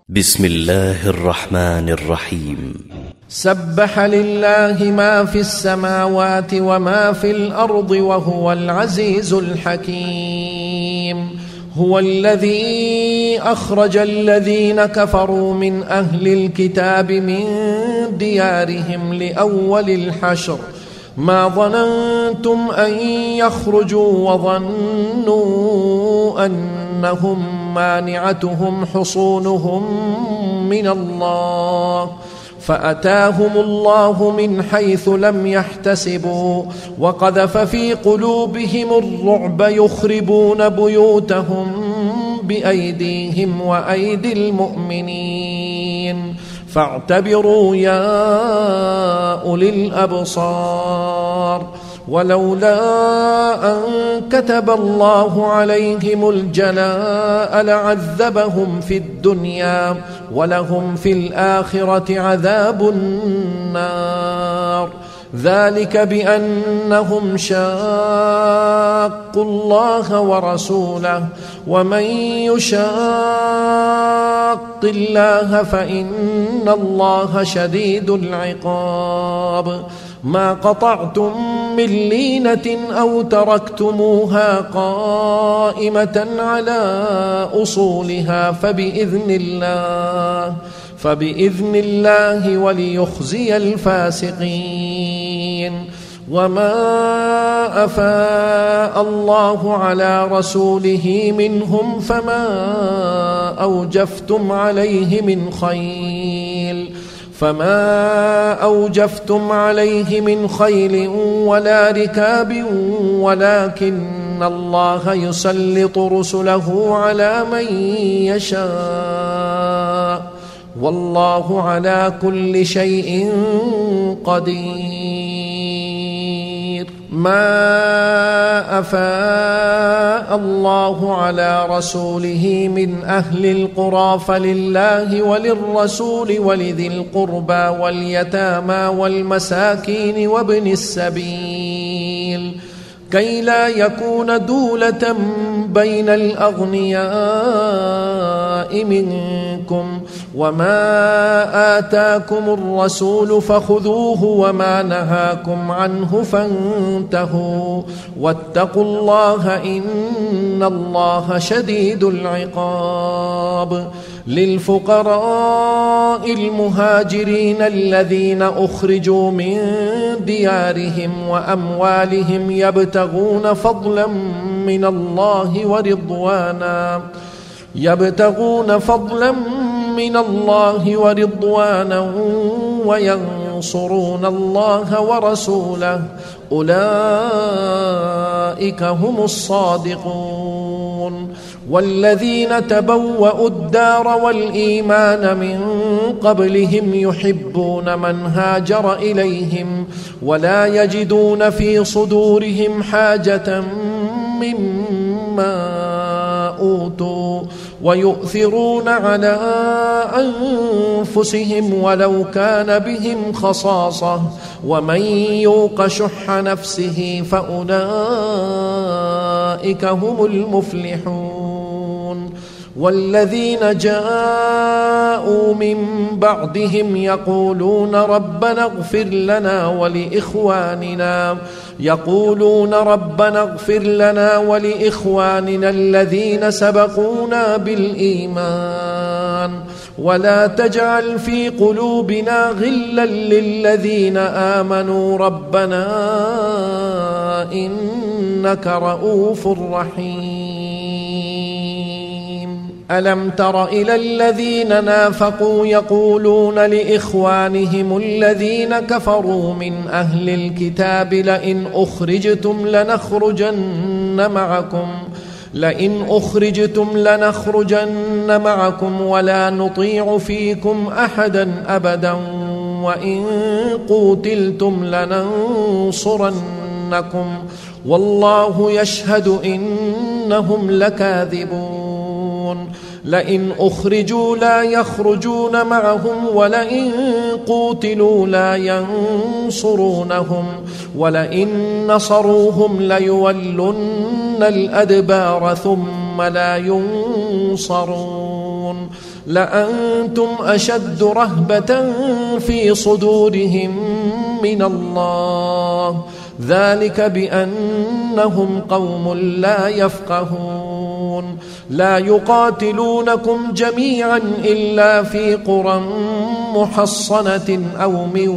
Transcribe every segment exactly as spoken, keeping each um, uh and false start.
بسم الله الرحمن الرحيم. سبح لله ما في السماوات وما في الأرض وهو العزيز الحكيم. هو الذي أخرج الذين كفروا من أهل الكتاب من ديارهم لأول الحشر ما ظننتم أن يخرجوا وظنوا أنهم مانعتهم حصونهم من الله فأتاهم الله من حيث لم يحتسبوا وقذف في قلوبهم الرعب يخربون بيوتهم بأيديهم وأيدي المؤمنين فاعتبروا يا أولي الأبصار. ولولا أن كتب الله عليهم الجلاء لعذبهم في الدنيا ولهم في الآخرة عذاب النار ذلك بأنهم شاقوا الله ورسوله ومن يشاق الله فإن الله شديد العقاب. ما قطعتم من لينة أو تركتموها قائمة على أصولها فبإذن الله فبإذن الله وليخزي الفاسقين. وما أفاء الله على رسوله منهم فما أوجفتم عليه من خيل فما أوجفتم عليه من خيل ولا ركاب ولكن الله يسلط رسله على من يشاء والله على كل شيء قدير. ما أفاء الله على رسوله من أهل القرى فلله وللرسول ولذي القربى واليتامى والمساكين وابن السبيل كي لا يكون دولة بين الأغنياء منكم وما آتاكم الرسول فخذوه وما نهاكم عنه فانتهوا واتقوا الله إن الله شديد العقاب. للفقراء المهاجرين الذين أخرجوا من ديارهم وأموالهم يبتغون فضلا من الله ورضوانا يبتغون فضلا من الله ورضوانا وينصرون الله ورسوله أولئك هم الصادقون. والذين تبوأوا الدار والإيمان من قبلهم يحبون من هاجر إليهم ولا يجدون في صدورهم حاجة مما أوتوا ويؤثرون على أنفسهم ولو كان بهم خصاصة ومن يوق شح نفسه فأولئك هم المفلحون. والذين جاءوا من بعدهم يقولون ربنا اغفر لنا ولإخواننا يقولون ربنا اغفر لنا ولإخواننا الذين سبقونا بالإيمان ولا تجعل في قلوبنا غلا للذين آمنوا ربنا إنك رؤوف رحيم. ألم تر إلى الذين نافقوا يقولون لإخوانهم الذين كفروا من أهل الكتاب لئن أخرجتم لنخرجن معكم لئن أخرجتم لنخرجن معكم ولا نطيع فيكم أحدا أبدا وإن قوتلتم لننصرنكم والله يشهد إنهم لكاذبون. لئن أخرجوا لا يخرجون معهم ولئن قوتلوا لا ينصرونهم ولئن نصروهم ليولن الأدبار ثم لا ينصرون. لأنتم أشد رهبة في صدورهم من الله، ذلك بأنهم قوم لا يفقهون. لا يقاتلونكم جميعا إلا في قرى محصنة أو من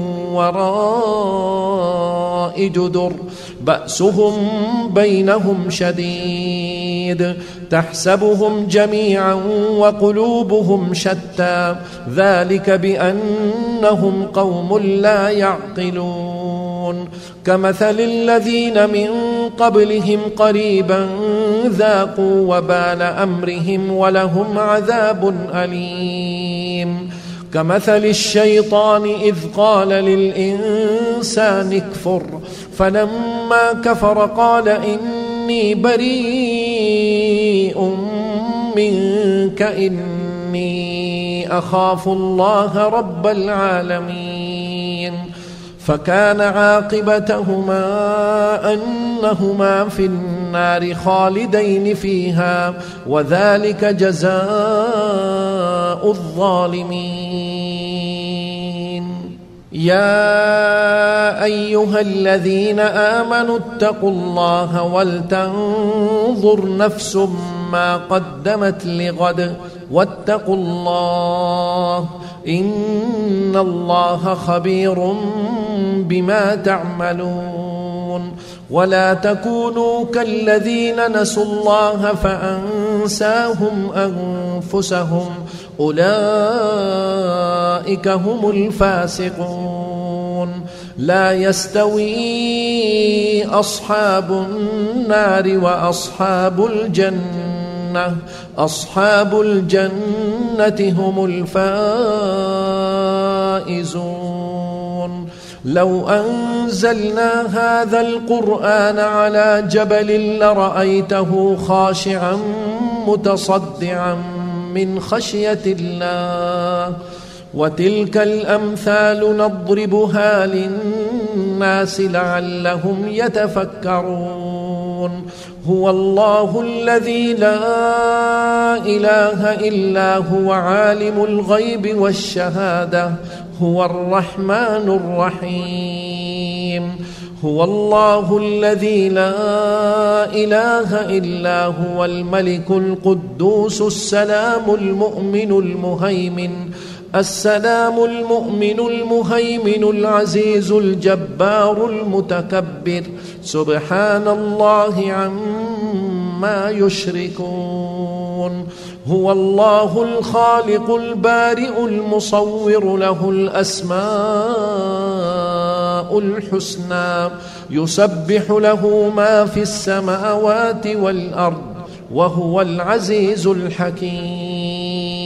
وراء جدر بأسهم بينهم شديد، تحسبهم جميعا وقلوبهم شتى، ذلك بأنهم قوم لا يعقلون. كمثل الذين من قبلهم قريبا ذاقوا وبال أمرهم ولهم عذاب أليم. كمثل الشيطان إذ قال للإنسان اكفر فلما كفر قال إني بريء منك إني أخاف الله رب العالمين. فكان عاقبتهما أنهما في النار خالدين فيها، وذلك جزاء الظالمين. يا أيها الذين آمنوا اتقوا الله ولتنظر نفس ما قدمت لغد واتقوا الله إن الله خبير بما تعملون. ولا تكونوا كالذين نسوا الله فأنساهم أنفسهم أولئك هم الفاسقون. لا يستوي أصحاب النار وأصحاب الجنة، أصحاب الجنة هم الفائزون. لو أنزلنا هذا القرآن على جبل لرأيته خاشعا متصدعا من خشية الله. وتلك الأمثال نضربها للناس لعلهم يتفكرون. هو الله الذي لا إله إلا هو عالم الغيب والشهادة هو الرحمن الرحيم. هو الله الذي لا إله إلا هو الملك القدوس السلام المؤمن المهيمن السلام المؤمن المهيمن العزيز الجبار المتكبر سبحان الله عما يشركون. هو الله الخالق البارئ المصور له الأسماء الحسنى يسبح له ما في السماوات والأرض وهو العزيز الحكيم.